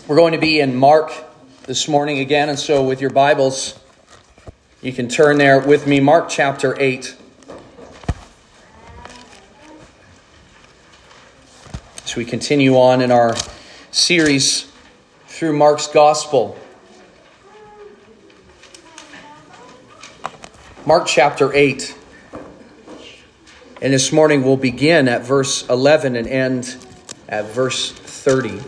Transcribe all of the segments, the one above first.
We're going to be in Mark this morning again, and so with your Bibles, you can turn there with me. Mark chapter 8. As we continue on in our series through Mark's Gospel. Mark chapter 8. And this morning we'll begin at verse 11 and end at verse 30.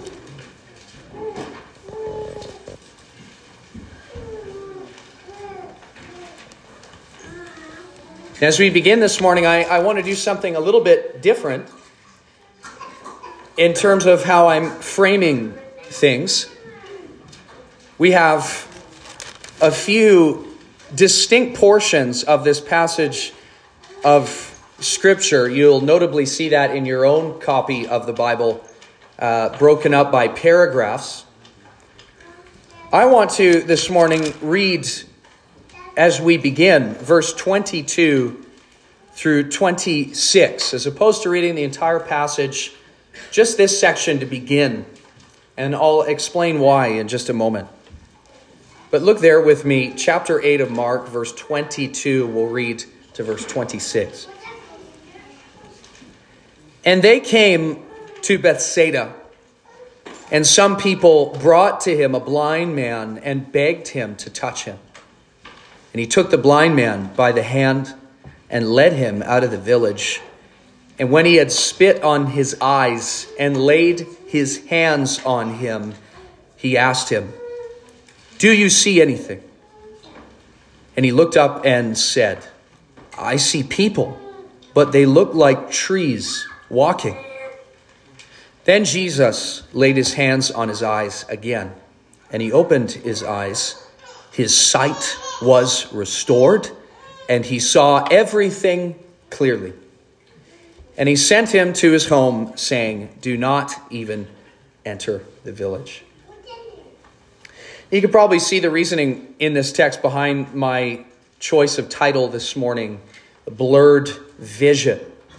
As we begin this morning, I want to do something a little bit different in terms of how I'm framing things. We have a few distinct portions of this passage of Scripture. You'll notably see that in your own copy of the Bible, broken up by paragraphs. I want to this morning read, as we begin, verse 22 through 26, as opposed to reading the entire passage, just this section to begin. And I'll explain why in just a moment. But look there with me, chapter 8 of Mark, verse 22, we'll read to verse 26. And they came to Bethsaida, and some people brought to him a blind man and begged him to touch him. And he took the blind man by the hand and led him out of the village. And when he had spit on his eyes and laid his hands on him, he asked him, "Do you see anything?" And he looked up and said, "I see people, but they look like trees walking." Then Jesus laid his hands on his eyes again, and he opened his eyes. His sight was restored, and he saw everything clearly. And he sent him to his home, saying, "Do not even enter the village." You can probably see the reasoning in this text behind my choice of title this morning, Blurred Vision.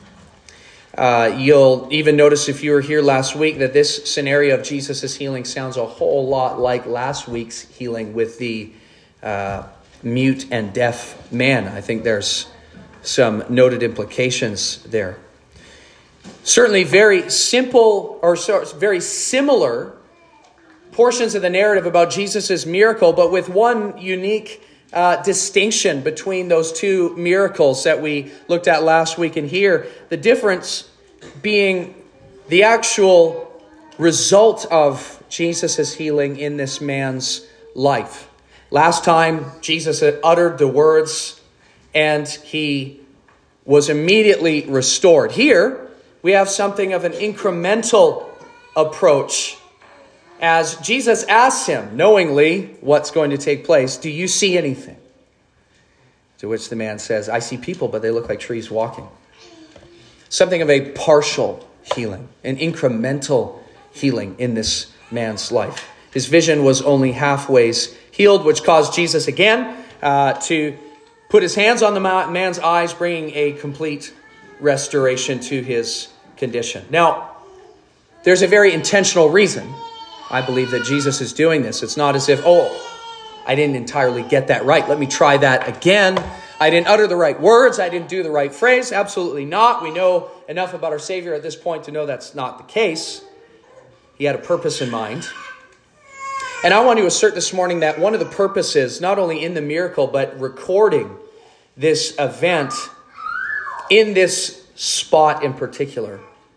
You'll even notice if you were here last week that this scenario of Jesus' healing sounds a whole lot like last week's healing with the mute and deaf man. I think there's some noted implications there. Certainly very simple or very similar portions of the narrative about Jesus' miracle, but with one unique distinction between those two miracles that we looked at last week and here. The difference being the actual result of Jesus' healing in this man's life. Last time, Jesus had uttered the words and he was immediately restored. Here, we have something of an incremental approach as Jesus asks him knowingly what's going to take place. "Do you see anything?" To which the man says, "I see people, but they look like trees walking." Something of a partial healing, an incremental healing in this man's life. His vision was only halfway healed, which caused Jesus again to put his hands on the man's eyes, bringing a complete restoration to his condition. Now, there's a very intentional reason, I believe, that Jesus is doing this. It's not as if, I didn't entirely get that right. Let me try that again. I didn't utter the right words. I didn't do the right phrase. Absolutely not. We know enough about our Savior at this point to know that's not the case. He had a purpose in mind. And I want to assert this morning that one of the purposes, not only in the miracle, but recording this event in this spot in particular,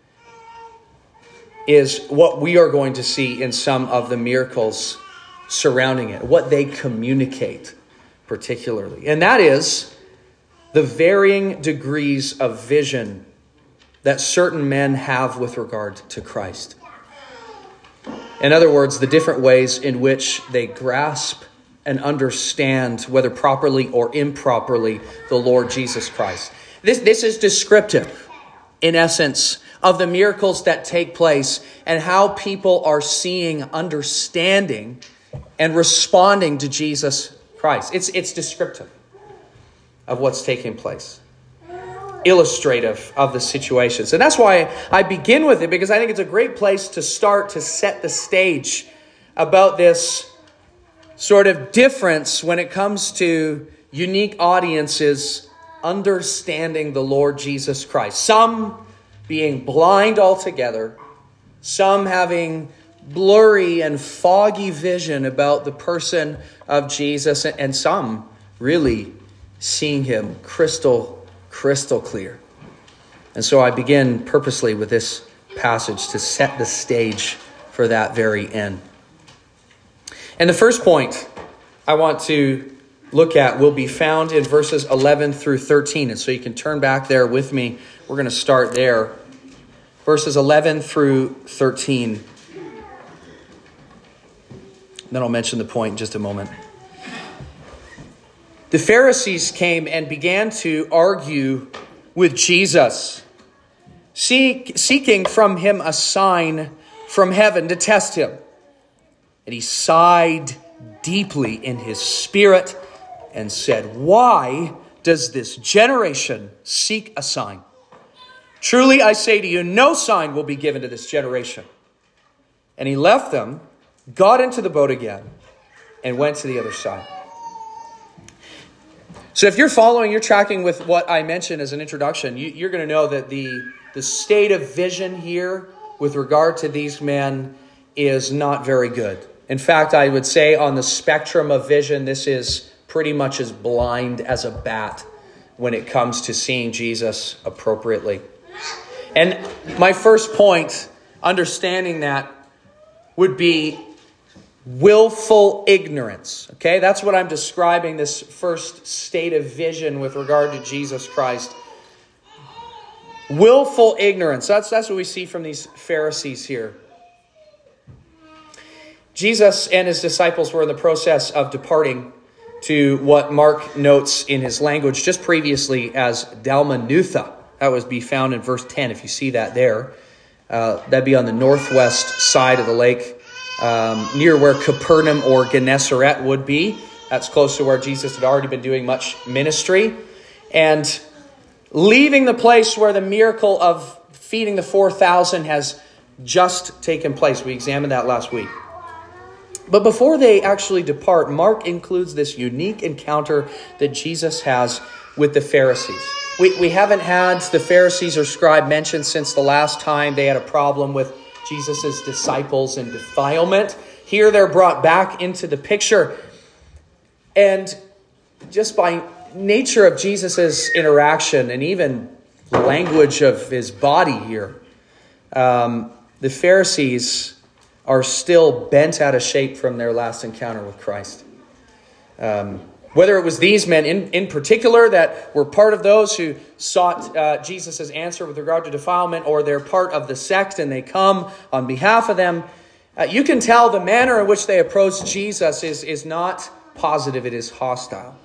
is what we are going to see in some of the miracles surrounding it, what they communicate particularly. And that is the varying degrees of vision that certain men have with regard to Christ. In other words, the different ways in which they grasp and understand, whether properly or improperly, the Lord Jesus Christ. This is descriptive, in essence, of the miracles that take place and how people are seeing, understanding, and responding to Jesus Christ. It's descriptive of what's taking place. illustrative of the situations. And that's why I begin with it, because I think it's a great place to start to set the stage about this sort of difference when it comes to unique audiences understanding the Lord Jesus Christ. Some being blind altogether, some having blurry and foggy vision about the person of Jesus, and some really seeing him crystal clear. And so I begin purposely with this passage to set the stage for that very end. And the first point I want to look at will be found in verses 11 through 13. And so you can turn back there with me. We're going to start there. Verses 11 through 13. Then I'll mention the point in just a moment. The Pharisees came and began to argue with Jesus, seeking from him a sign from heaven to test him. And he sighed deeply in his spirit and said, "Why does this generation seek a sign? Truly I say to you, no sign will be given to this generation." And he left them, got into the boat again, and went to the other side. So if you're following, you're tracking with what I mentioned as an introduction, you're going to know that the state of vision here with regard to these men is not very good. In fact, I would say on the spectrum of vision, this is pretty much as blind as a bat when it comes to seeing Jesus appropriately. And my first point, understanding that, would be willful ignorance. Okay, that's what I'm describing, this first state of vision with regard to Jesus Christ. Willful ignorance. That's what we see from these Pharisees here. Jesus and his disciples were in the process of departing to what Mark notes in his language just previously as Dalmanutha. That would be found in verse 10, if you see that there. That'd be on the northwest side of the lake, near where Capernaum or Gennesaret would be. That's close to where Jesus had already been doing much ministry. And leaving the place where the miracle of feeding the 4,000 has just taken place. We examined that last week. But before they actually depart, Mark includes this unique encounter that Jesus has with the Pharisees. We haven't had the Pharisees or scribe mentioned since the last time they had a problem with Jesus' disciples and defilement. Here they're brought back into the picture. And just by nature of Jesus' interaction and even language of his body here, the Pharisees are still bent out of shape from their last encounter with Christ. Whether it was these men in particular that were part of those who sought Jesus' answer with regard to defilement, or they're part of the sect and they come on behalf of them, you can tell the manner in which they approach Jesus is not positive, it is hostile.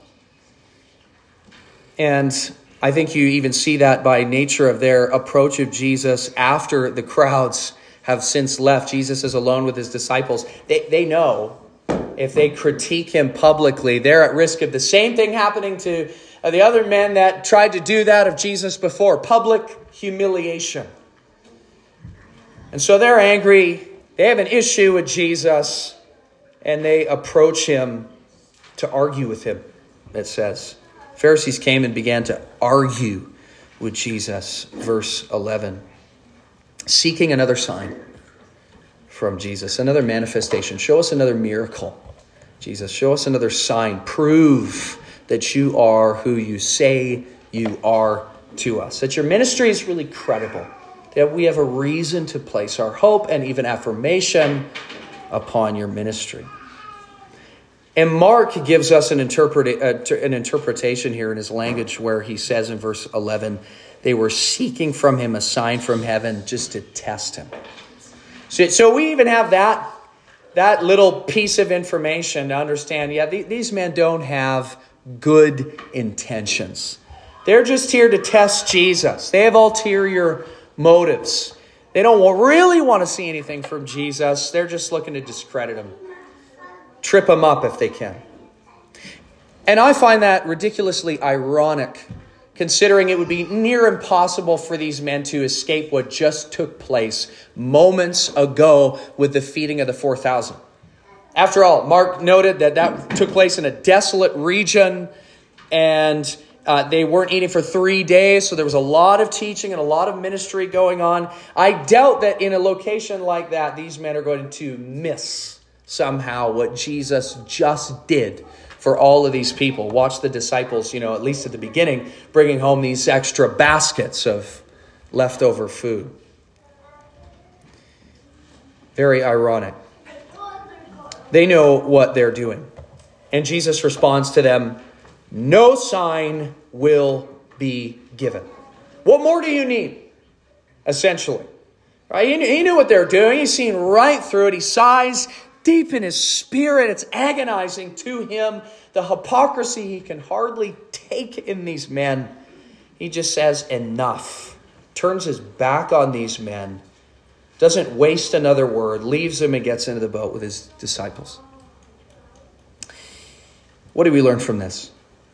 And I think you even see that by nature of their approach of Jesus after the crowds have since left. Jesus is alone with his disciples. They know if they critique him publicly, they're at risk of the same thing happening to the other men that tried to do that of Jesus before. Public humiliation. And so they're angry. They have an issue with Jesus. And they approach him to argue with him, it says. Pharisees came and began to argue with Jesus. Verse 11. Seeking another sign from Jesus, another manifestation. Show us another miracle, Jesus. Show us another sign. Prove that you are who you say you are to us. That your ministry is really credible. That we have a reason to place our hope and even affirmation upon your ministry. And Mark gives us an interpretation here in his language where he says in verse 11, they were seeking from him a sign from heaven just to test him. So we even have that little piece of information to understand, these men don't have good intentions. They're just here to test Jesus. They have ulterior motives. They don't really want to see anything from Jesus. They're just looking to discredit him. Trip him up if they can. And I find that ridiculously ironic, considering it would be near impossible for these men to escape what just took place moments ago with the feeding of the 4,000. After all, Mark noted that took place in a desolate region, and they weren't eating for 3 days, so there was a lot of teaching and a lot of ministry going on. I doubt that in a location like that, these men are going to miss somehow what Jesus just did for all of these people. Watch the disciples, at least at the beginning, bringing home these extra baskets of leftover food. Very ironic. They know what they're doing. And Jesus responds to them, no sign will be given. What more do you need? Essentially. Right? He knew what they're doing. He's seen right through it. He sighs deep in his spirit. It's agonizing to him. The hypocrisy he can hardly take in these men. He just says, enough. Turns his back on these men. Doesn't waste another word. Leaves them and gets into the boat with his disciples. What do we learn from this?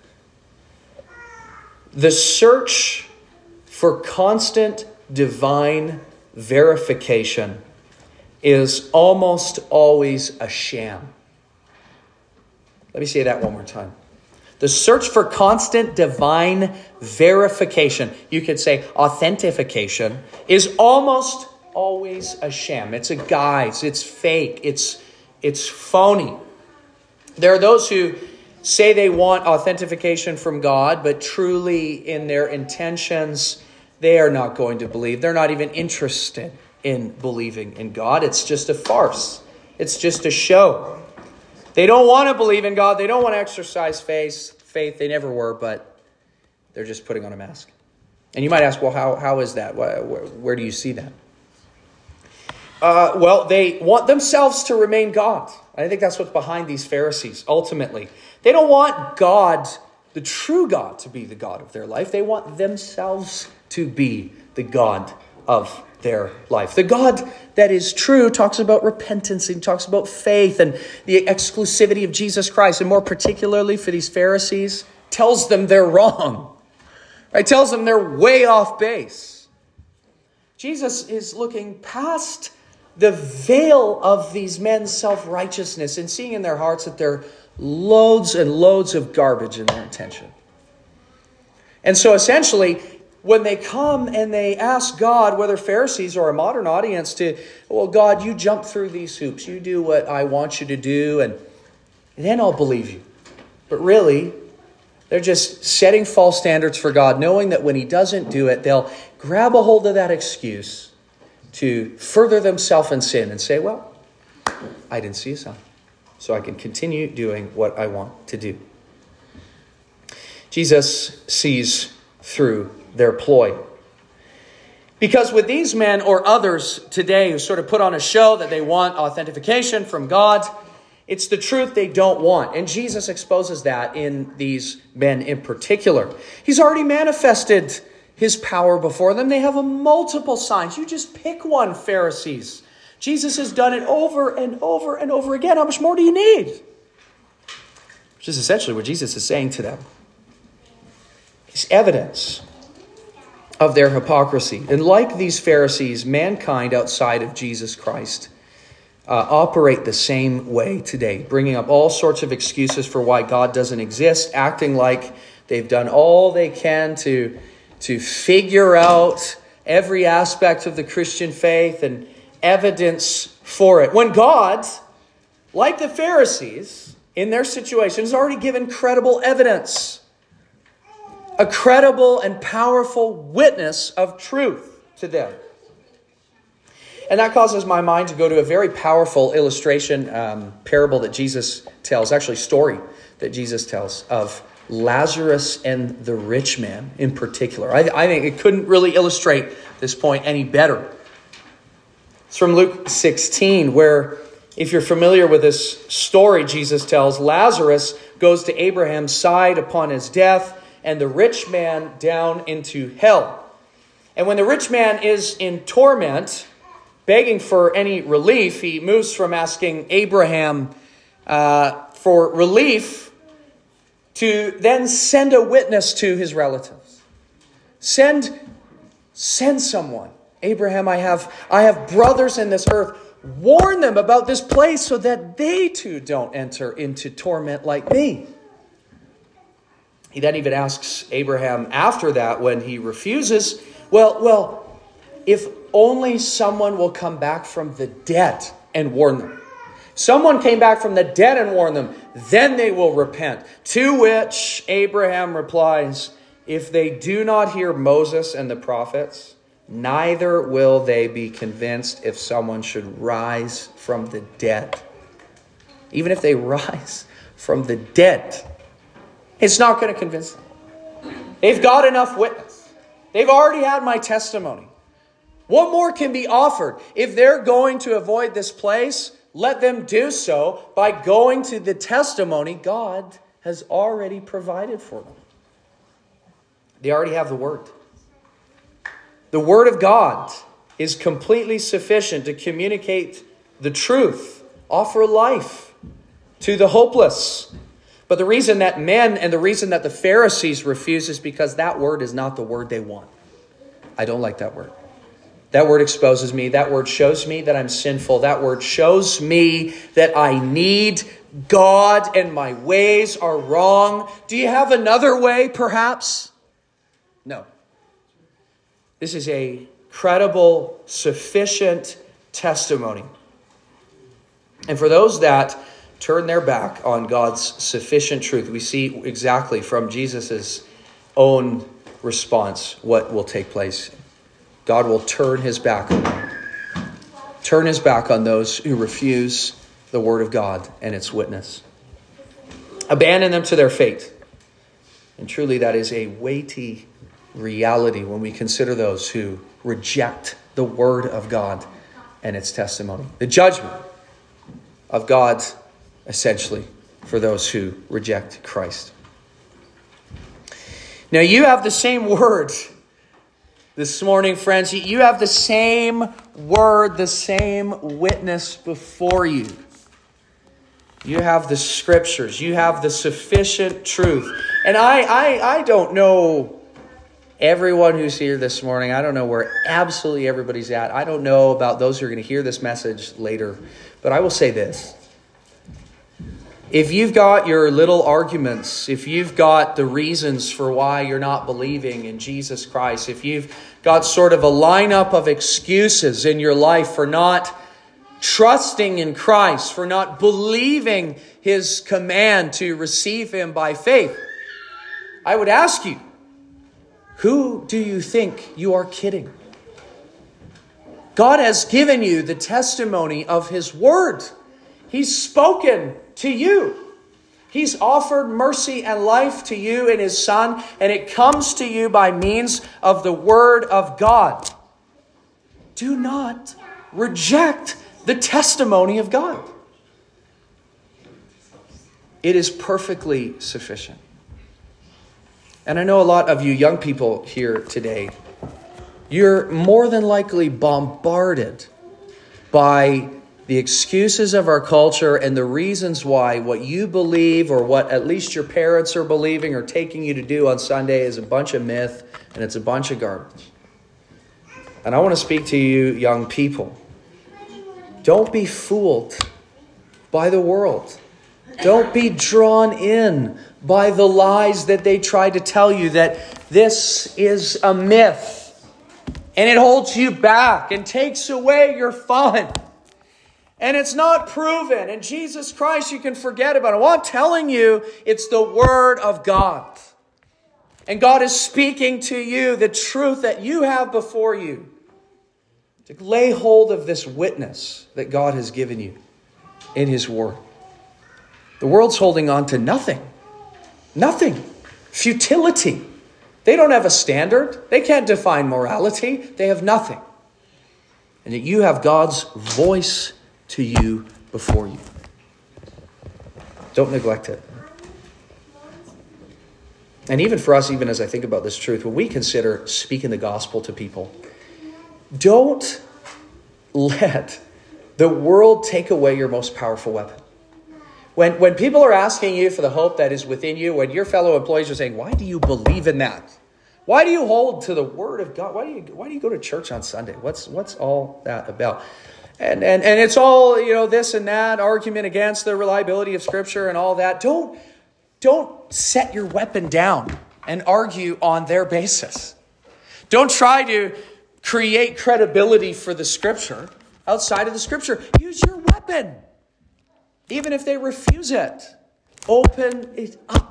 The search for constant divine verification is almost always a sham. Let me say that one more time. The search for constant divine verification, you could say authentication, is almost always a sham. It's a guise. It's fake. It's phony. There are those who say they want authentication from God, but truly in their intentions, they are not going to believe. They're not even interested in believing in God. It's just a farce. It's just a show. They don't want to believe in God. They don't want to exercise faith. They never were, but they're just putting on a mask. And you might ask, well, how is that? Where do you see that? Well, they want themselves to remain God. I think that's what's behind these Pharisees, ultimately. They don't want God, the true God, to be the God of their life. They want themselves to be the God of their life. The God that is true talks about repentance and talks about faith and the exclusivity of Jesus Christ. And more particularly for these Pharisees, tells them they're wrong. Right? Tells them they're way off base. Jesus is looking past the veil of these men's self-righteousness and seeing in their hearts that they're loads and loads of garbage in their intention. And so essentially, when they come and they ask God, whether Pharisees or a modern audience, well, God, you jump through these hoops. You do what I want you to do, and then I'll believe you. But really, they're just setting false standards for God, knowing that when he doesn't do it, they'll grab a hold of that excuse to further themselves in sin and say, well, I didn't see a sign, so I can continue doing what I want to do. Jesus sees through their ploy. Because with these men or others today who sort of put on a show that they want authentication from God, it's the truth they don't want. And Jesus exposes that in these men in particular. He's already manifested his power before them. They have multiple signs. You just pick one, Pharisees. Jesus has done it over and over and over again. How much more do you need? Which is essentially what Jesus is saying to them. It's evidence of their hypocrisy. And like these Pharisees, mankind outside of Jesus Christ operate the same way today, bringing up all sorts of excuses for why God doesn't exist, acting like they've done all they can to figure out every aspect of the Christian faith and evidence for it. When God, like the Pharisees, in their situation, has already given credible evidence. A credible and powerful witness of truth to them. And that causes my mind to go to a very powerful illustration, parable that Jesus tells, actually story that Jesus tells of Lazarus and the rich man in particular. I think it couldn't really illustrate this point any better. It's from Luke 16, where, if you're familiar with this story Jesus tells, Lazarus goes to Abraham's side upon his death, and the rich man down into hell. And when the rich man is in torment, begging for any relief, he moves from asking Abraham for relief to then send a witness to his relatives. Send someone. Abraham, I have brothers in this earth warn them about this place so that they too don't enter into torment like me. He then even asks Abraham after that, when he refuses, well, if only someone will come back from the dead and warn them. Someone came back from the dead and warned them, then they will repent. To which Abraham replies, if they do not hear Moses and the prophets, neither will they be convinced if someone should rise from the dead. Even if they rise from the dead, it's not going to convince them. They've got enough witness. They've already had my testimony. What more can be offered? If they're going to avoid this place, let them do so by going to the testimony God has already provided for them. They already have the Word. The Word of God is completely sufficient to communicate the truth, offer life to the hopeless. But the reason that men and the reason that the Pharisees refuse is because that word is not the word they want. I don't like that word. That word exposes me. That word shows me that I'm sinful. That word shows me that I need God and my ways are wrong. Do you have another way, perhaps? No. This is a credible, sufficient testimony. And for those that turn their back on God's sufficient truth, we see exactly from Jesus' own response what will take place. God will turn his back on them. Turn his back on those who refuse the word of God and its witness. Abandon them to their fate. And truly that is a weighty reality when we consider those who reject the word of God and its testimony. The judgment of God, essentially, for those who reject Christ. Now you have the same word this morning, friends. You have the same word, the same witness before you. You have the scriptures. You have the sufficient truth. And I don't know everyone who's here this morning. I don't know where absolutely everybody's at. I don't know about those who are going to hear this message later. But I will say this. If you've got your little arguments, if you've got the reasons for why you're not believing in Jesus Christ, if you've got sort of a lineup of excuses in your life for not trusting in Christ, for not believing his command to receive him by faith, I would ask you, who do you think you are kidding? God has given you the testimony of his word. He's spoken to you. He's offered mercy and life to you in his Son, and it comes to you by means of the word of God. Do not reject the testimony of God. It is perfectly sufficient. And I know a lot of you young people here today, you're more than likely bombarded by the excuses of our culture and the reasons why what you believe or what at least your parents are believing or taking you to do on Sunday is a bunch of myth and it's a bunch of garbage. And I want to speak to you young people. Don't be fooled by the world. Don't be drawn in by the lies that they try to tell you that this is a myth and it holds you back and takes away your fun. And it's not proven. And Jesus Christ, you can forget about it. Well, I'm telling you, it's the Word of God. And God is speaking to you the truth that you have before you. To lay hold of this witness that God has given you in his Word. The world's holding on to nothing. Nothing. Futility. They don't have a standard. They can't define morality. They have nothing. And yet you have God's voice to you before you. Don't neglect it. And even for us, even as I think about this truth, when we consider speaking the gospel to people, don't let the world take away your most powerful weapon. When people are asking you for the hope that is within you, when your fellow employees are saying, why do you believe in that? Why do you hold to the word of God? Why do you go to church on Sunday? What's all that about? And it's all, this and that, argument against the reliability of Scripture and all that. Don't set your weapon down and argue on their basis. Don't try to create credibility for the Scripture outside of the Scripture. Use your weapon. Even if they refuse it, open it up.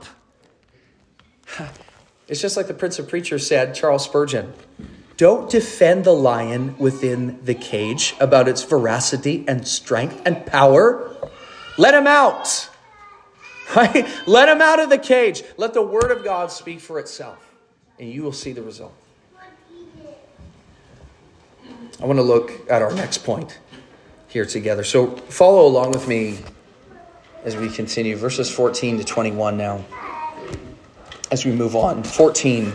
It's just like the Prince of Preachers said, Charles Spurgeon. Don't defend the lion within the cage about its veracity and strength and power. Let him out. Right? Let him out of the cage. Let the word of God speak for itself. And you will see the result. I want to look at our next point here together. So follow along with me as we continue. Verses 14 to 21 now. As we move on. 14.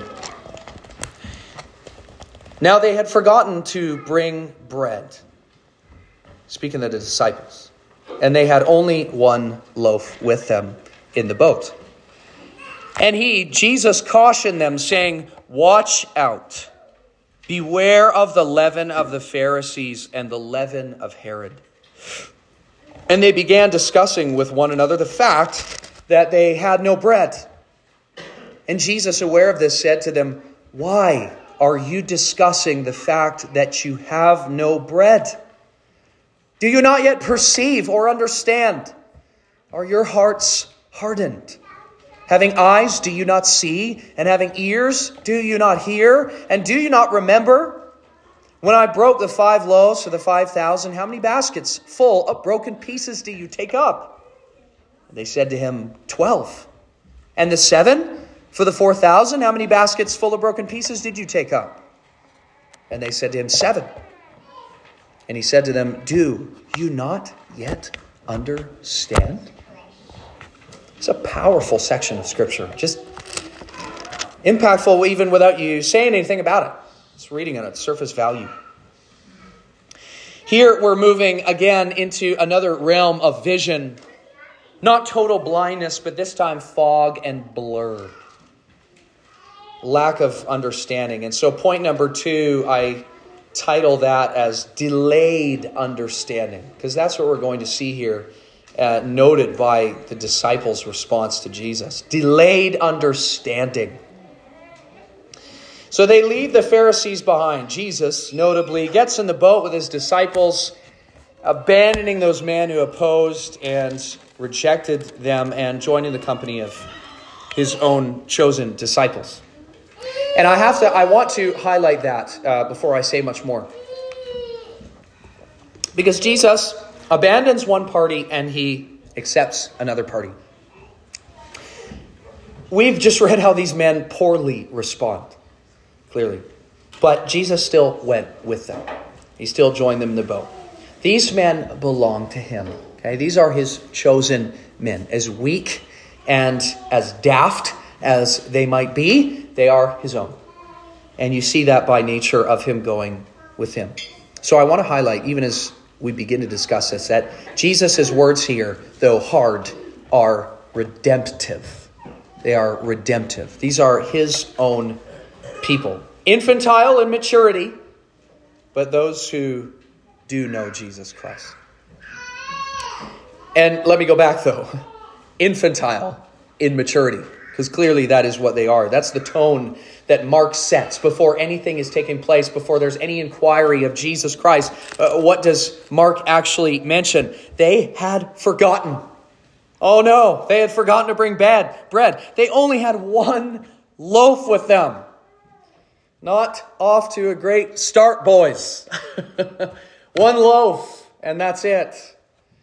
Now they had forgotten to bring bread. Speaking of the disciples. And they had only one loaf with them in the boat. And Jesus, cautioned them, saying, watch out. Beware of the leaven of the Pharisees and the leaven of Herod. And they began discussing with one another the fact that they had no bread. And Jesus, aware of this, said to them, why are you discussing the fact that you have no bread? Do you not yet perceive or understand? Are your hearts hardened? Having eyes, do you not see? And having ears, do you not hear? And do you not remember? When I broke the 5 loaves for the 5,000, how many baskets full of broken pieces do you take up? And they said to him, 12. And the 7 for the 4,000, how many baskets full of broken pieces did you take up? And they said to him, 7. And he said to them, do you not yet understand? It's a powerful section of Scripture. Just impactful even without you saying anything about it. Just reading it at surface value. Here we're moving again into another realm of vision. Not total blindness, but this time fog and blur. Lack of understanding. And so point number 2, I title that as delayed understanding. Because that's what we're going to see here. Noted by the disciples' response to Jesus. Delayed understanding. So they leave the Pharisees behind. Jesus, notably, gets in the boat with his disciples, abandoning those men who opposed and rejected them and joining the company of his own chosen disciples. And I want to highlight that before I say much more. Because Jesus abandons one party and he accepts another party. We've just read how these men poorly respond, clearly. But Jesus still went with them. He still joined them in the boat. These men belong to him. Okay? These are his chosen men. As weak and as daft as they might be, they are his own. And you see that by nature of him going with him. So I want to highlight, even as we begin to discuss this, that Jesus' words here, though hard, are redemptive. They are redemptive. These are his own people. Infantile in maturity, but those who do know Jesus Christ. And let me go back, though. Infantile in maturity. Because clearly that is what they are. That's the tone that Mark sets before anything is taking place, before there's any inquiry of Jesus Christ. What does Mark actually mention? They had forgotten. Oh no, they had forgotten to bring bread. They only had one loaf with them. Not off to a great start, boys. One loaf, and that's it.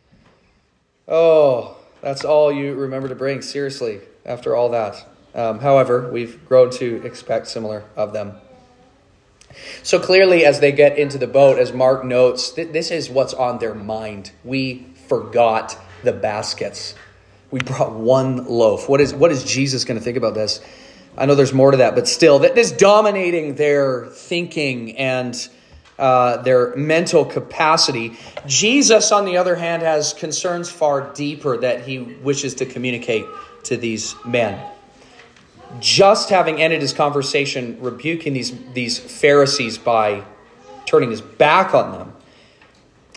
Oh, that's all you remember to bring, seriously. After all that. However, we've grown to expect similar of them. So clearly, as they get into the boat, as Mark notes, this is what's on their mind. We forgot the baskets. We brought one loaf. What is Jesus going to think about this? I know there's more to that, but still, that is dominating their thinking and their mental capacity. Jesus, on the other hand, has concerns far deeper that he wishes to communicate to these men. Just having ended his conversation rebuking these Pharisees by turning his back on them,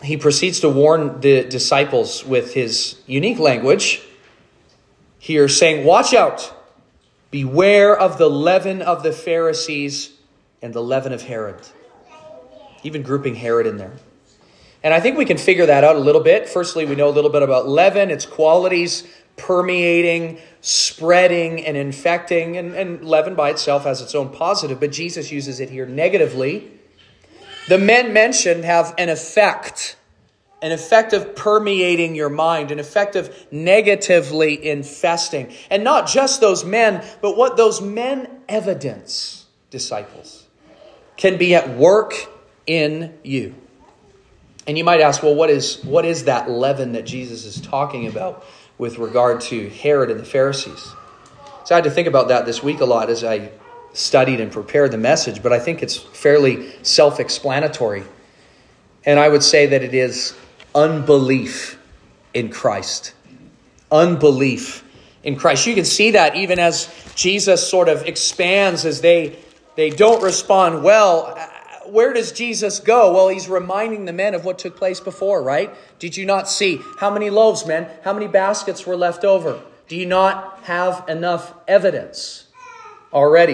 he proceeds to warn the disciples with his unique language here, saying, "Watch out, beware of the leaven of the Pharisees and the leaven of Herod." Even grouping Herod in there. And I think we can figure that out a little bit. Firstly, we know a little bit about leaven, its qualities, permeating, spreading, and infecting. And leaven by itself has its own positive, but Jesus uses it here negatively. The men mentioned have an effect of permeating your mind, an effect of negatively infesting. And not just those men, but what those men evidence, disciples, can be at work in you. And you might ask, well, what is that leaven that Jesus is talking about with regard to Herod and the Pharisees? So I had to think about that this week a lot as I studied and prepared the message, but I think it's fairly self-explanatory. And I would say that it is unbelief in Christ. Unbelief in Christ. You can see that even as Jesus sort of expands, as they don't respond well. Where does Jesus go? Well, he's reminding the men of what took place before, right? Did you not see? How many loaves, men? How many baskets were left over? Do you not have enough evidence already?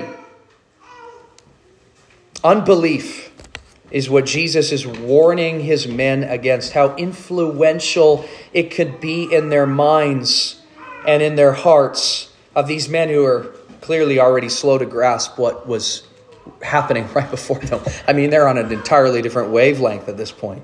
Unbelief is what Jesus is warning his men against. How influential it could be in their minds and in their hearts of these men who are clearly already slow to grasp what was happening right before them. I mean, they're on an entirely different wavelength at this point.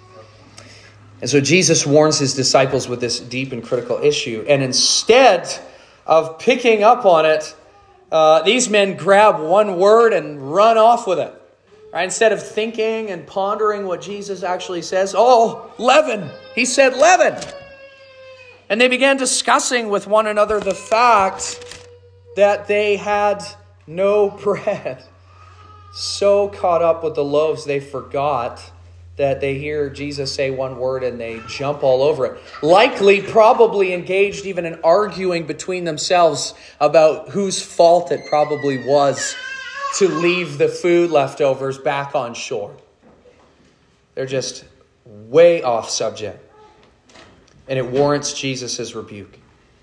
And so Jesus warns his disciples with this deep and critical issue. And instead of picking up on it, these men grab one word and run off with it. Right? Instead of thinking and pondering what Jesus actually says, oh, leaven. He said leaven. And they began discussing with one another the fact that they had no bread. So caught up with the loaves, they forgot that they hear Jesus say one word and they jump all over it. Likely, probably engaged even in arguing between themselves about whose fault it probably was to leave the food leftovers back on shore. They're just way off subject. And it warrants Jesus' rebuke.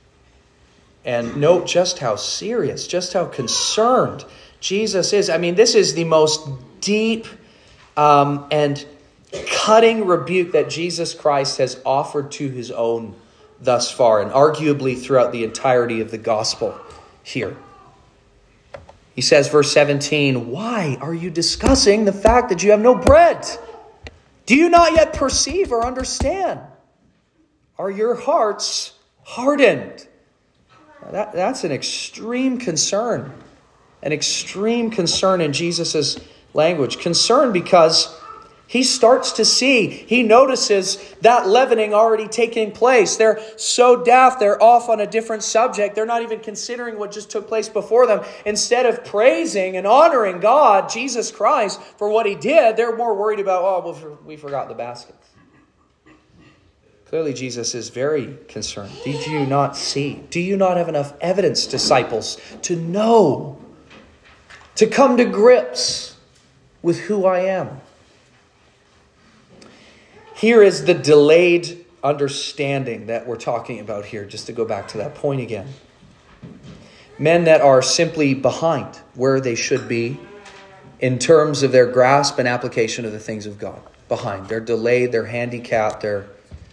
And note just how serious, just how concerned Jesus is. I mean, this is the most deep and cutting rebuke that Jesus Christ has offered to his own thus far, and arguably throughout the entirety of the gospel here. He says, verse 17, "Why are you discussing the fact that you have no bread? Do you not yet perceive or understand? Are your hearts hardened?" Now that's an extreme concern. An extreme concern in Jesus' language. Concern because he starts to see, he notices that leavening already taking place. They're so daft, they're off on a different subject. They're not even considering what just took place before them. Instead of praising and honoring God, Jesus Christ, for what he did, they're more worried about, we forgot the baskets. Clearly, Jesus is very concerned. Did you not see? Do you not have enough evidence, disciples, to know, to come to grips with who I am? Here is the delayed understanding that we're talking about here, just to go back to that point again. Men that are simply behind where they should be in terms of their grasp and application of the things of God. Behind. They're delayed, they're handicapped, they're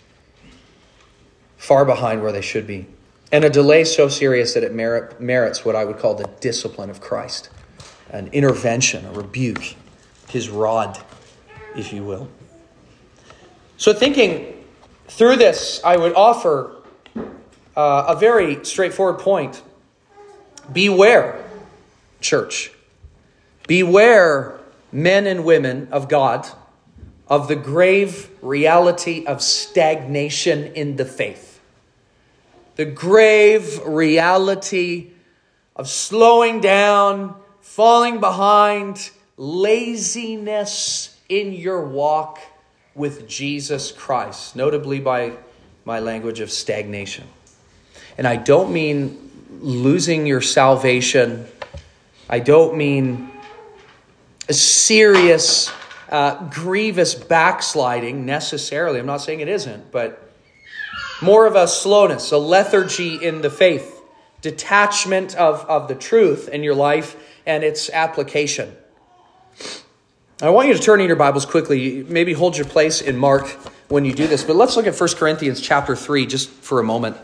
far behind where they should be. And a delay so serious that it merits what I would call the discipline of Christ. An intervention, a rebuke, his rod, if you will. So thinking through this, I would offer a very straightforward point. Beware, church. Beware, men and women of God, of the grave reality of stagnation in the faith. The grave reality of slowing down, falling behind, laziness in your walk with Jesus Christ, notably by my language of stagnation. And I don't mean losing your salvation. I don't mean a serious grievous backsliding necessarily. I'm not saying it isn't, but more of a slowness, a lethargy in the faith, detachment of the truth in your life and its application. I want you to turn in your Bibles quickly. Maybe hold your place in Mark when you do this, but let's look at 1 Corinthians chapter 3 just for a moment.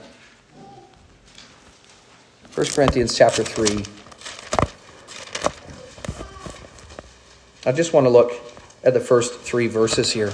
1 Corinthians chapter 3. I just want to look at the first 3 verses here.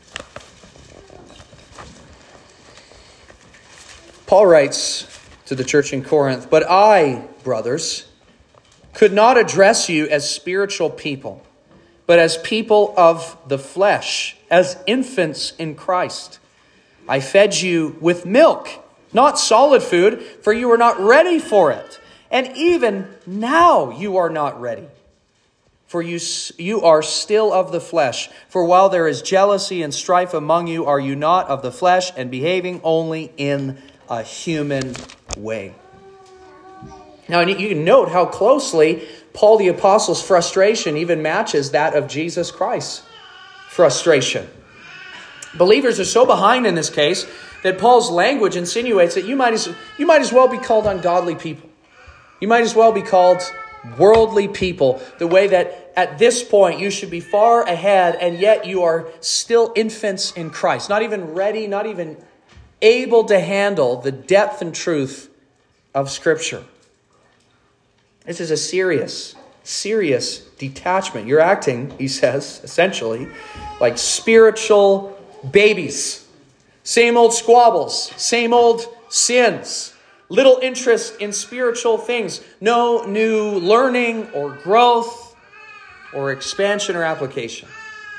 Paul writes to the church in Corinth, "But I, brothers, could not address you as spiritual people, but as people of the flesh, as infants in Christ. I fed you with milk, not solid food, for you were not ready for it. And even now you are not ready. For you are still of the flesh. For while there is jealousy and strife among you, are you not of the flesh and behaving only in a human way?" Now, you can note how closely Paul the Apostle's frustration even matches that of Jesus Christ's frustration. Believers are so behind in this case that Paul's language insinuates that you might as well be called ungodly people. You might as well be called worldly people, the way that at this point you should be far ahead, and yet you are still infants in Christ, not even ready, not even able to handle the depth and truth of Scripture. This is a serious detachment. You're acting, he says, essentially, like spiritual babies. Same old squabbles, same old sins, little interest in spiritual things, no new learning or growth or expansion or application.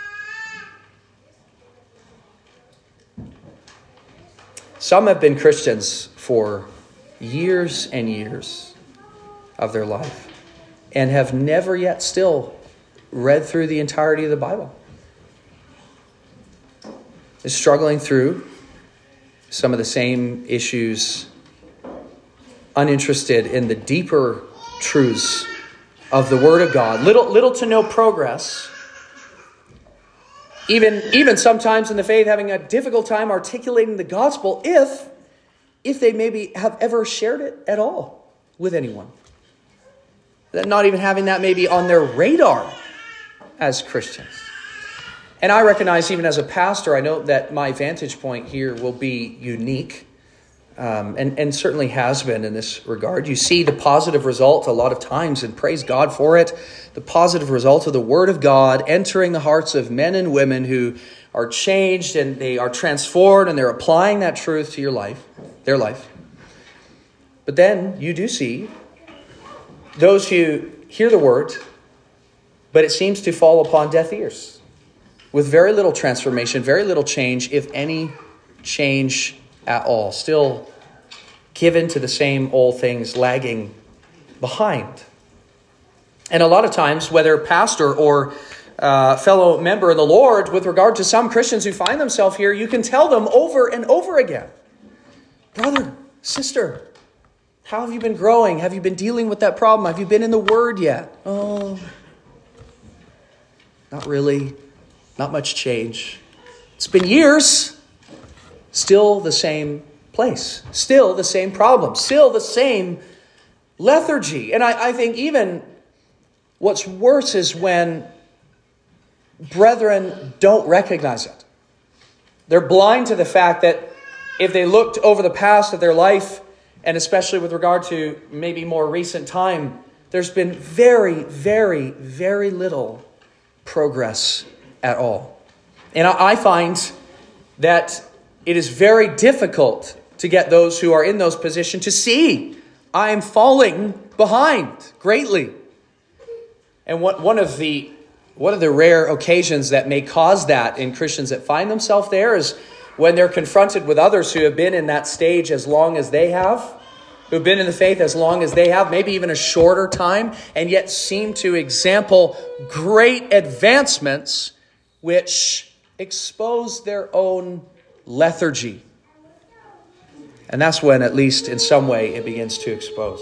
Some have been Christians for years and years of their life and have never yet still read through the entirety of the Bible. They're struggling through some of the same issues, uninterested in the deeper truths of the Word of God. Little to no progress. Even sometimes in the faith having a difficult time articulating the gospel if they maybe have ever shared it at all with anyone. Not even having that maybe on their radar as Christians. And I recognize even as a pastor, I know that my vantage point here will be unique. And certainly has been in this regard. You see the positive result a lot of times, and praise God for it. The positive result of the Word of God entering the hearts of men and women who are changed and they are transformed and they're applying that truth to their life. But then you do see those who hear the Word, but it seems to fall upon deaf ears with very little transformation, very little change, if any change at all, still given to the same old things, lagging behind. And a lot of times, whether pastor or fellow member in the Lord, with regard to some Christians who find themselves here, you can tell them over and over again, brother, sister, how have you been growing? Have you been dealing with that problem? Have you been in the Word yet? Oh, not really. Not much change. It's been years. Still the same place. Still the same problem. Still the same lethargy. And I think even what's worse is when brethren don't recognize it. They're blind to the fact that if they looked over the past of their life, and especially with regard to maybe more recent time, there's been very, very, very little progress at all. And I find that it is very difficult to get those who are in those positions to see I am falling behind greatly. And one of the rare occasions that may cause that in Christians that find themselves there is when they're confronted with others who have been in that stage as long as they have, who've been in the faith as long as they have, maybe even a shorter time, and yet seem to example great advancements which expose their own lethargy. And that's when, at least in some way, it begins to expose.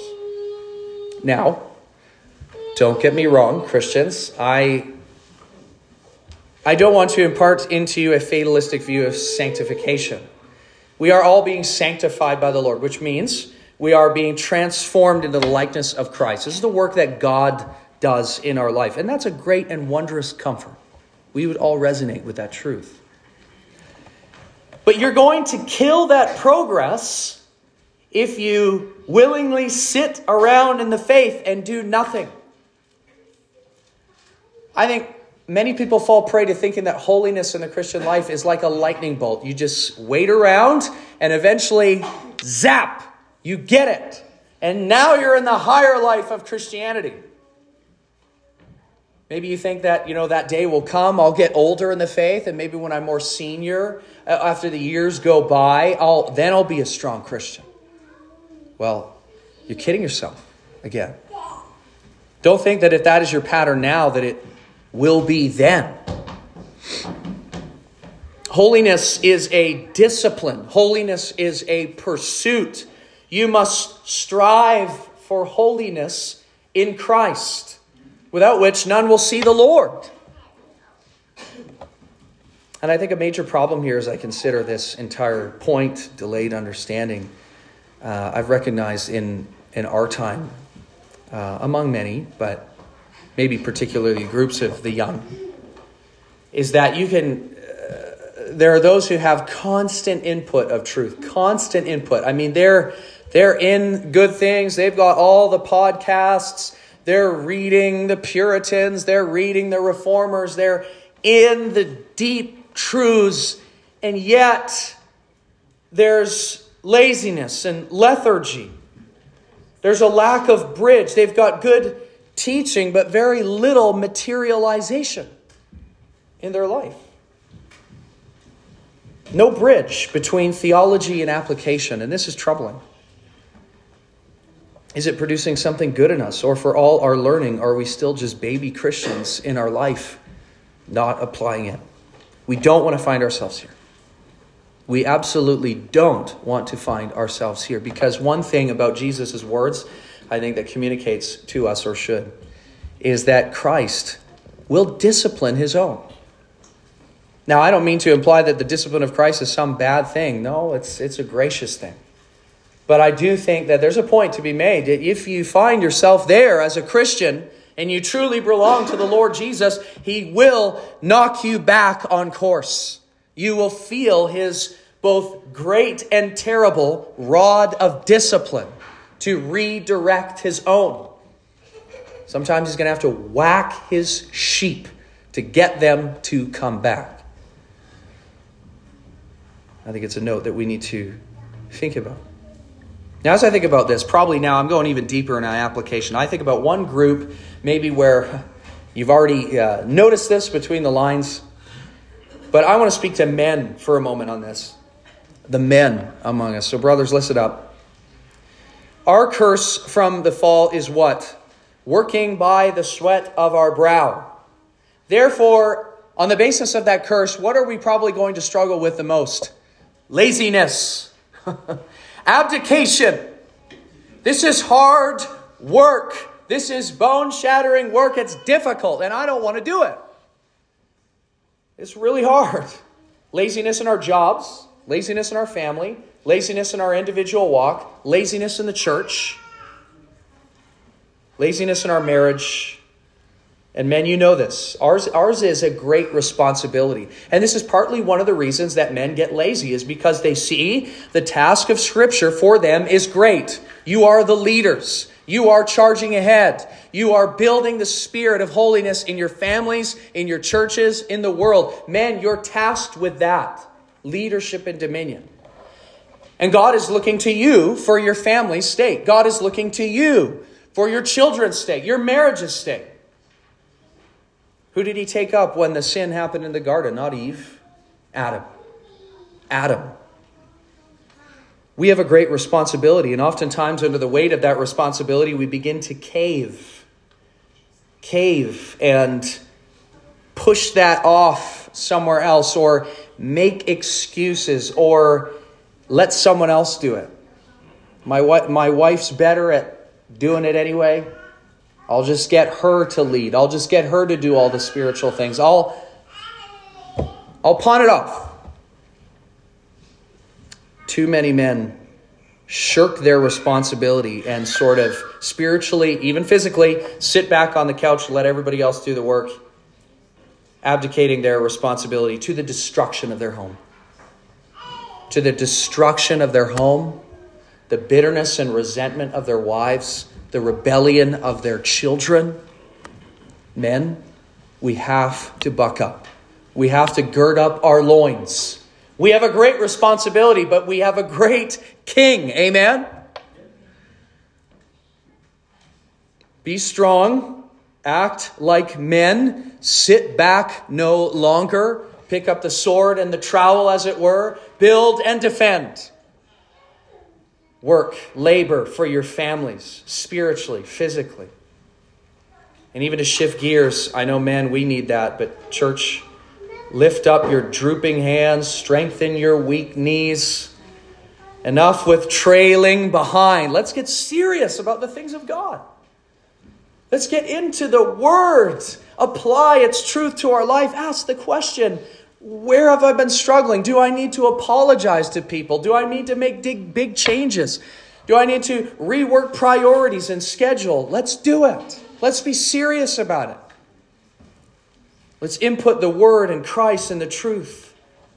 Now, don't get me wrong, Christians. I I don't want to impart into you a fatalistic view of sanctification. We are all being sanctified by the Lord, which means we are being transformed into the likeness of Christ. This is the work that God does in our life. And that's a great and wondrous comfort. We would all resonate with that truth. But you're going to kill that progress if you willingly sit around in the faith and do nothing. I think many people fall prey to thinking that holiness in the Christian life is like a lightning bolt. You just wait around and eventually, zap, you get it. And now you're in the higher life of Christianity. Maybe you think that, that day will come. I'll get older in the faith. And maybe when I'm more senior, after the years go by, I'll be a strong Christian. Well, you're kidding yourself again. Don't think that if that is your pattern now, that it will be then. Holiness is a discipline. Holiness is a pursuit. You must strive for holiness in Christ, without which none will see the Lord. And I think a major problem here as I consider this entire point, delayed understanding, I've recognized in our time, among many, but maybe particularly groups of the young, is that there are those who have constant input of truth, constant input. I mean, they're in good things. They've got all the podcasts. They're reading the Puritans. They're reading the Reformers. They're in the deep truths. And yet, there's laziness and lethargy. There's a lack of bridge. They've got good teaching, but very little materialization in their life. No bridge between theology and application. And this is troubling. Is it producing something good in us? Or for all our learning, are we still just baby Christians in our life, not applying it? We don't want to find ourselves here. We absolutely don't want to find ourselves here. Because one thing about Jesus' words, I think that communicates to us, or should, is that Christ will discipline his own. Now, I don't mean to imply that the discipline of Christ is some bad thing. No, it's a gracious thing. But I do think that there's a point to be made. If you find yourself there as a Christian and you truly belong to the Lord Jesus, he will knock you back on course. You will feel his both great and terrible rod of discipline to redirect his own. Sometimes he's going to have to whack his sheep to get them to come back. I think it's a note that we need to think about. Now, as I think about this, probably now I'm going even deeper in my application. I think about one group, maybe where you've already noticed this between the lines. But I want to speak to men for a moment on this. The men among us. So brothers, listen up. Our curse from the fall is what? Working by the sweat of our brow. Therefore, on the basis of that curse, what are we probably going to struggle with the most? Laziness. Abdication. This is hard work. This is bone-shattering work. It's difficult, and I don't want to do it. It's really hard. Laziness in our jobs, laziness in our family, laziness in our individual walk, laziness in the church, laziness in our marriage. And men, you know this. Ours is a great responsibility. And this is partly one of the reasons that men get lazy, is because they see the task of Scripture for them is great. You are the leaders. You are charging ahead. You are building the spirit of holiness in your families, in your churches, in the world. Men, you're tasked with that. Leadership and dominion. And God is looking to you for your family's sake. God is looking to you for your children's sake, your marriage's sake. Who did he take up when the sin happened in the garden? Not Eve. Adam. Adam. We have a great responsibility, and oftentimes under the weight of that responsibility, we begin to cave and push that off somewhere else, or make excuses, or let someone else do it. My wife's better at doing it anyway. I'll just get her to lead. I'll just get her to do all the spiritual things. I'll I'll pawn it off. Too many men shirk their responsibility and sort of spiritually, even physically, sit back on the couch and let everybody else do the work, abdicating their responsibility to the destruction of their home. To the destruction of their home, the bitterness and resentment of their wives, the rebellion of their children. Men, we have to buck up. We have to gird up our loins. We have a great responsibility, but we have a great king. Amen? Be strong. Act like men. Sit back no longer. Pick up the sword and the trowel, as it were. Build and defend. Work, labor for your families, spiritually, physically. And even to shift gears, I know, man, we need that. But church, lift up your drooping hands, strengthen your weak knees. Enough with trailing behind. Let's get serious about the things of God. Let's get into the Word. Apply its truth to our life. Ask the question, where have I been struggling? Do I need to apologize to people? Do I need to make big changes? Do I need to rework priorities and schedule? Let's do it. Let's be serious about it. Let's input the Word and Christ and the truth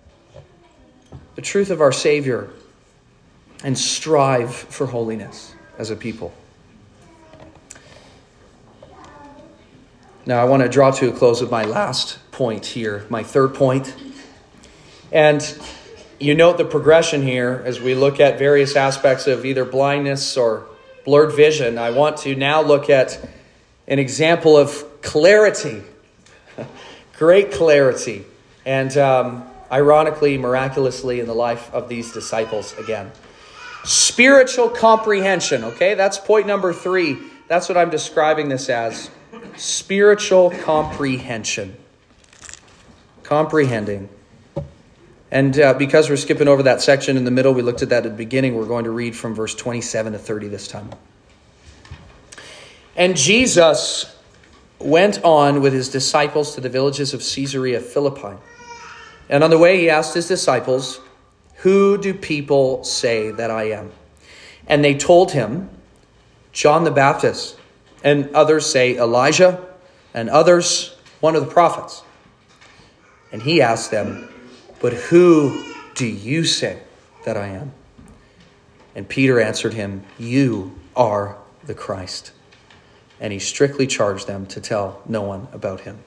of our Savior, and strive for holiness as a people. Now, I want to draw to a close with my last point here, my third point. And you note the progression here as we look at various aspects of either blindness or blurred vision. I want to now look at an example of clarity, great clarity, and ironically, miraculously in the life of these disciples again. Spiritual comprehension, okay? That's point number 3. That's what I'm describing this as. Spiritual comprehension. Comprehending. And because we're skipping over that section in the middle, we looked at that at the beginning, we're going to read from verse 27 to 30 this time. And Jesus went on with his disciples to the villages of Caesarea Philippi. And on the way he asked his disciples, "Who do people say that I am?" And they told him, "John the Baptist, and others say Elijah, and others one of the prophets." And he asked them, "But who do you say that I am?" And Peter answered him, "You are the Christ." And he strictly charged them to tell no one about him.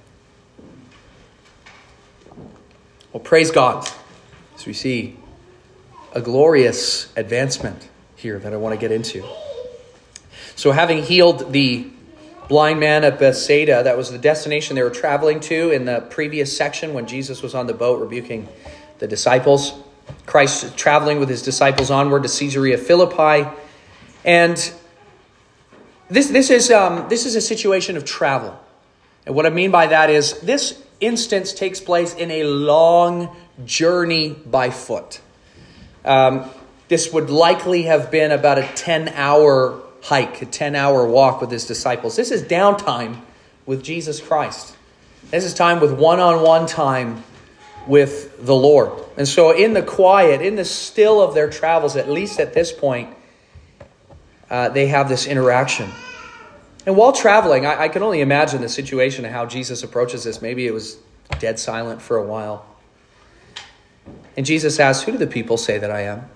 Well, praise God, as we see a glorious advancement here that I want to get into. So having healed the blind man at Bethsaida, that was the destination they were traveling to in the previous section when Jesus was on the boat rebuking the disciples. Christ is traveling with his disciples onward to Caesarea Philippi. And this is a situation of travel. And what I mean by that is this instance takes place in a long journey by foot. This would likely have been about a 10-hour hike, a 10-hour walk with his disciples. This is downtime with Jesus Christ. This is time with one-on-one time with the Lord. And so in the quiet, in the still of their travels, at least at this point, they have this interaction. And while traveling, I can only imagine the situation of how Jesus approaches this. Maybe it was dead silent for a while. And Jesus asks, "Who do the people say that I am?"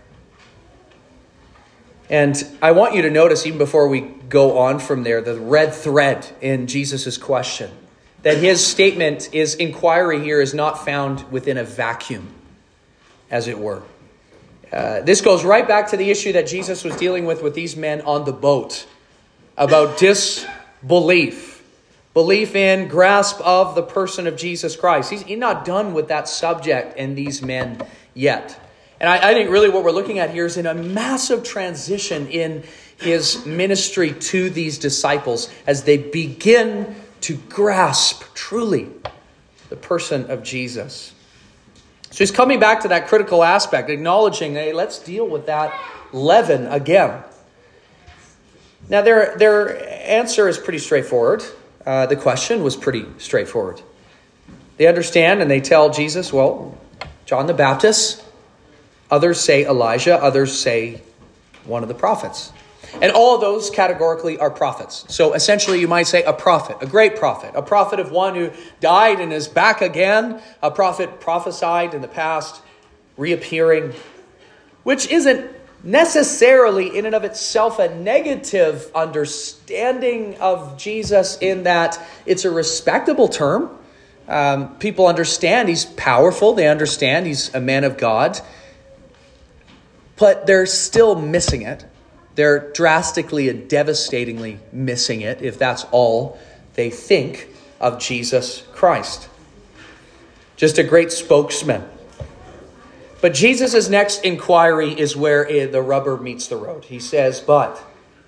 And I want you to notice, even before we go on from there, the red thread in Jesus' question. That his statement, his inquiry here is not found within a vacuum, as it were. This goes right back to the issue that Jesus was dealing with these men on the boat. About disbelief. Belief in, grasp of the person of Jesus Christ. He's not done with that subject in these men yet. And I think really what we're looking at here is in a massive transition in his ministry to these disciples as they begin to grasp truly the person of Jesus. So he's coming back to that critical aspect, acknowledging, hey, let's deal with that leaven again. Now, their answer is pretty straightforward. The question was pretty straightforward. They understand and they tell Jesus, well, John the Baptist. Others say Elijah. Others say one of the prophets. And all of those categorically are prophets. So essentially you might say a prophet, a great prophet, a prophet of one who died and is back again, a prophet prophesied in the past, reappearing, which isn't necessarily in and of itself a negative understanding of Jesus in that it's a respectable term. People understand he's powerful. They understand he's a man of God. But they're still missing it. They're drastically and devastatingly missing it if that's all they think of Jesus Christ. Just a great spokesman. But Jesus' next inquiry is where the rubber meets the road. He says, but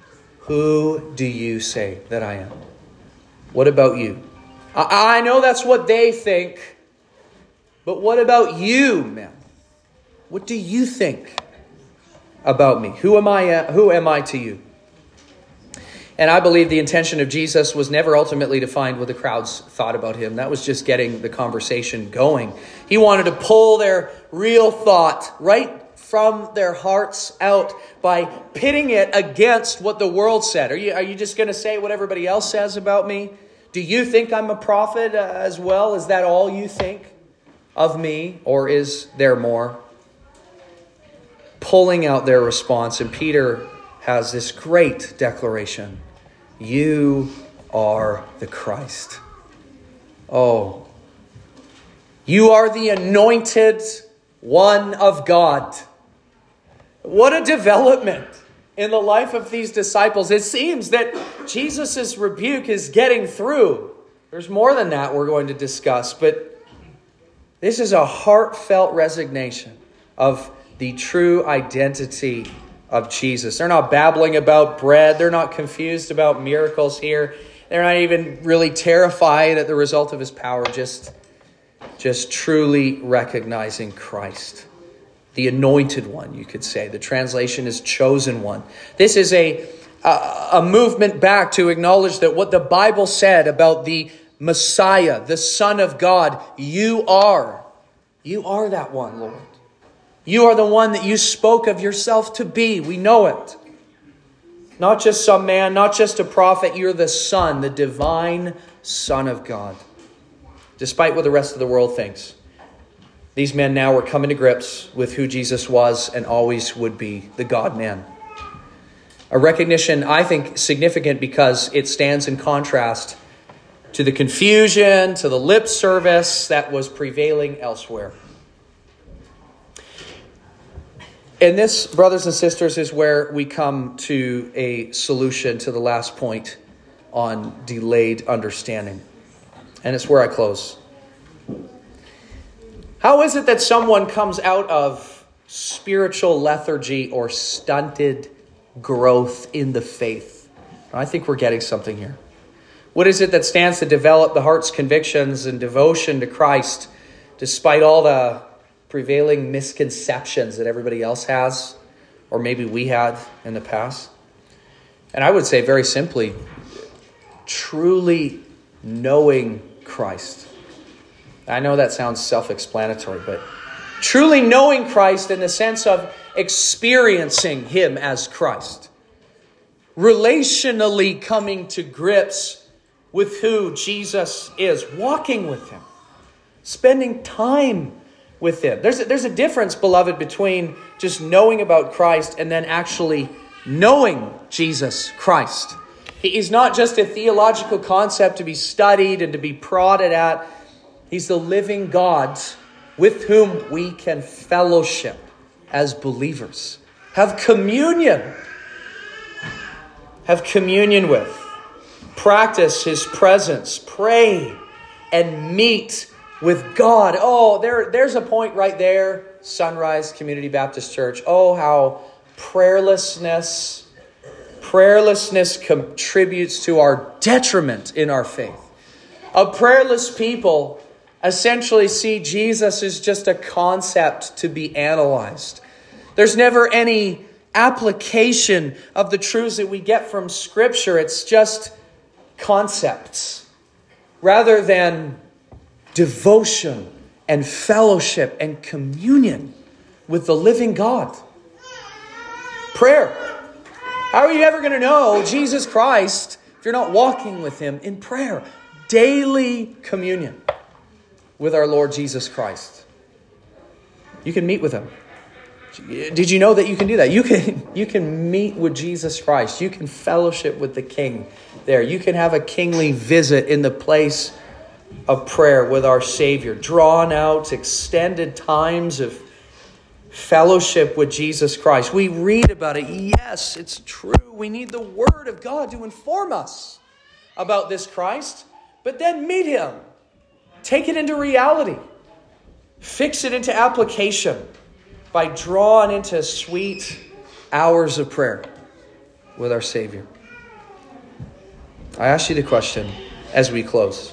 who do you say that I am? What about you? I know that's what they think, but what about you, man? What do you think about me? Who am I to you? And I believe the intention of Jesus was never ultimately to find what the crowds thought about him. That was just getting the conversation going. He wanted to pull their real thought right from their hearts out by pitting it against what the world said. Are you just going to say what everybody else says about me? Do you think I'm a prophet as well? Is that all you think of me? Or is there more? Pulling out their response. And Peter has this great declaration. You are the Christ. Oh, you are the anointed one of God. What a development in the life of these disciples. It seems that Jesus' rebuke is getting through. There's more than that we're going to discuss, but this is a heartfelt resignation of the true identity of Jesus. They're not babbling about bread. They're not confused about miracles here. They're not even really terrified at the result of his power. Just truly recognizing Christ. The anointed one, you could say. The translation is chosen one. This is a movement back to acknowledge that what the Bible said about the Messiah, the Son of God, you are that one, Lord. You are the one that you spoke of yourself to be. We know it. Not just some man, not just a prophet. You're the Son, the divine Son of God. Despite what the rest of the world thinks, these men now were coming to grips with who Jesus was and always would be, the God-man. A recognition, I think, significant because it stands in contrast to the confusion, to the lip service that was prevailing elsewhere. And this, brothers and sisters, is where we come to a solution to the last point on delayed understanding. And it's where I close. How is it that someone comes out of spiritual lethargy or stunted growth in the faith? I think we're getting something here. What is it that stands to develop the heart's convictions and devotion to Christ despite all the prevailing misconceptions that everybody else has, or maybe we had in the past? And I would say very simply, truly knowing Christ. I know that sounds self-explanatory, but truly knowing Christ in the sense of experiencing him as Christ. Relationally coming to grips with who Jesus is. Walking with him. Spending time with him. There's a difference, beloved, between just knowing about Christ and then actually knowing Jesus Christ. He's not just a theological concept to be studied and to be prodded at. He's the living God with whom we can fellowship as believers. Have communion with. Practice his presence. Pray and meet with God. Oh, there's a point right there. Sunrise Community Baptist Church. Oh, how prayerlessness contributes to our detriment in our faith. A prayerless people essentially see Jesus as just a concept to be analyzed. There's never any application of the truths that we get from Scripture. It's just concepts rather than devotion and fellowship and communion with the living God. Prayer. How are you ever going to know Jesus Christ if you're not walking with him in prayer? Daily communion with our Lord Jesus Christ. You can meet with him. Did you know that you can do that? You can meet with Jesus Christ. You can fellowship with the King there. You can have a kingly visit in the place of prayer with our Savior. Drawn out, extended times of fellowship with Jesus Christ. We read about it. Yes, it's true. We need the Word of God to inform us about this Christ. But then meet him. Take it into reality. Fix it into application by drawing into sweet hours of prayer with our Savior. I ask you the question as we close.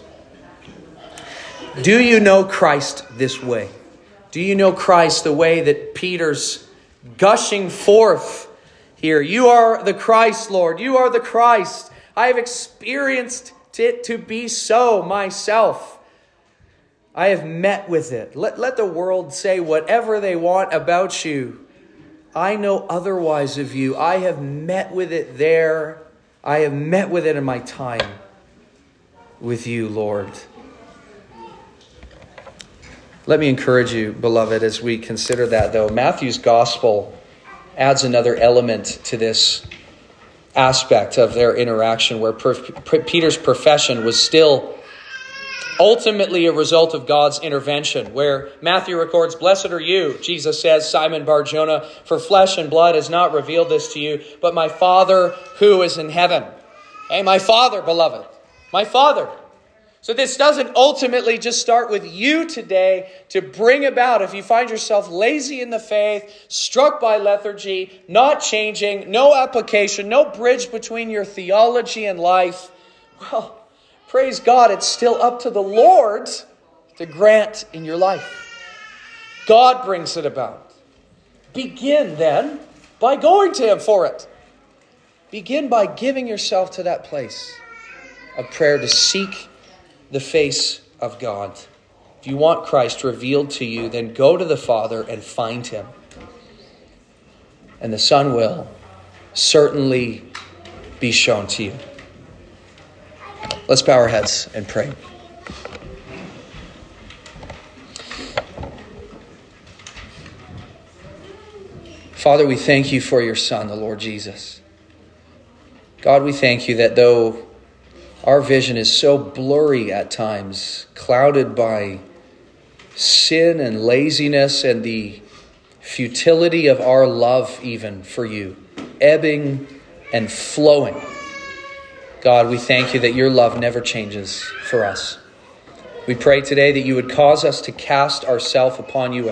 Do you know Christ this way? Do you know Christ the way that Peter's gushing forth here? You are the Christ, Lord. You are the Christ. I have experienced it to be so myself. I have met with it. Let the world say whatever they want about you. I know otherwise of you. I have met with it there. I have met with it in my time with you, Lord. Let me encourage you, beloved, as we consider that, though. Matthew's gospel adds another element to this aspect of their interaction, where Peter's profession was still ultimately a result of God's intervention, where Matthew records, "Blessed are you," Jesus says, "Simon Bar-Jonah, for flesh and blood has not revealed this to you, but my Father who is in heaven." Hey, my Father, beloved, my Father. So this doesn't ultimately just start with you today to bring about, if you find yourself lazy in the faith, struck by lethargy, not changing, no application, no bridge between your theology and life. Well, praise God, it's still up to the Lord to grant in your life. God brings it about. Begin then by going to him for it. Begin by giving yourself to that place of prayer to seek the face of God. If you want Christ revealed to you, then go to the Father and find him. And the Son will certainly be shown to you. Let's bow our heads and pray. Father, we thank you for your Son, the Lord Jesus. God, we thank you that though our vision is so blurry at times, clouded by sin and laziness and the futility of our love even for you, ebbing and flowing. God, we thank you that your love never changes for us. We pray today that you would cause us to cast ourselves upon you